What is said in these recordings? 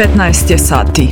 15 je sati.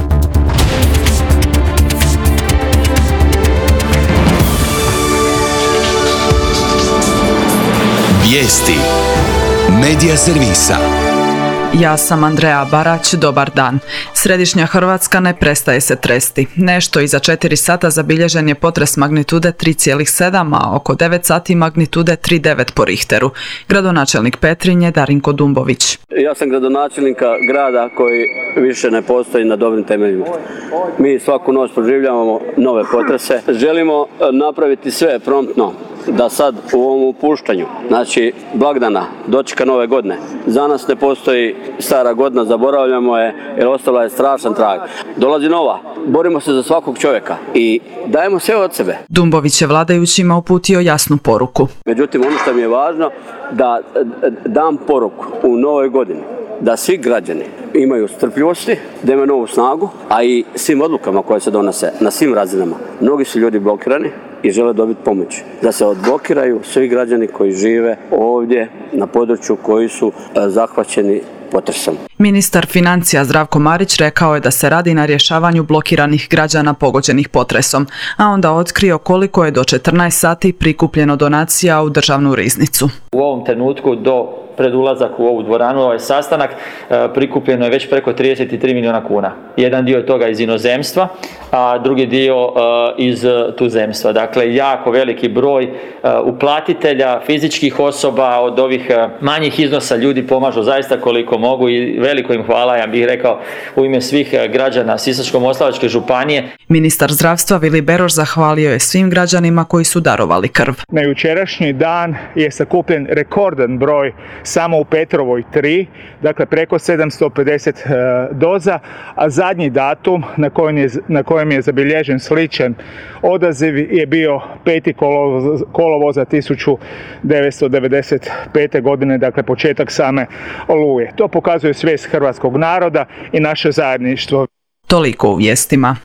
Vijesti Medija servisa. Ja sam Andreja Barać, dobar dan. Središnja Hrvatska ne prestaje se tresti. Nešto iza 4 sata zabilježen je potres magnitude 3,7, a oko 9 sati magnitude 3,9 po Richteru. Gradonačelnik Petrinje Darinko Dumbović. Ja sam gradonačelnika grada koji više ne postoji na dobrim temeljima. Mi svaku noć proživljavamo nove potrese. Želimo napraviti sve promptno da sad u ovom upuštanju, znači blagdana, dočeka nove godine, za nas ne postoji stara godina, zaboravljamo je jer ostala je strašan trag. Dolazi nova, borimo se za svakog čovjeka i dajemo sve od sebe. Dumbović je vladajućima uputio jasnu poruku. Međutim, ono što mi je važno da dam poruku u novoj godini, da svi građani imaju strpljivosti, da imaju novu snagu, a i svim odlukama koje se donose na svim razinama. Mnogi su ljudi blokirani i žele dobiti pomoć. Da se odblokiraju svi građani koji žive ovdje na području koji su zahvaćeni potresom. Ministar financija Zdravko Marić rekao je da se radi na rješavanju blokiranih građana pogođenih potresom, a onda otkrio koliko je do 14 sati prikupljeno donacija u državnu riznicu. U ovom trenutku pred ulazak u ovu dvoranu, ovaj sastanak, prikupljeno je već preko 33 milijuna kuna. Jedan dio toga iz inozemstva, a drugi dio iz tuzemstva. Dakle, jako veliki broj uplatitelja, fizičkih osoba, od ovih manjih iznosa ljudi pomažu zaista koliko mogu i veliko im hvala, ja bih rekao, u ime svih građana Sisačko-moslavačke županije. Ministar zdravstva Vili Beroš zahvalio je svim građanima koji su darovali krv. Na jučerašnji dan je sakupljen rekordan broj samo u Petrovoj 3, dakle preko 750 doza, a zadnji datum na kojem je zabilježen sličan odaziv je bio 5. kolovoza 1995. godine, dakle početak same oluje. To pokazuje svijest hrvatskog naroda i naše zajedništvo. Toliko u vijestima.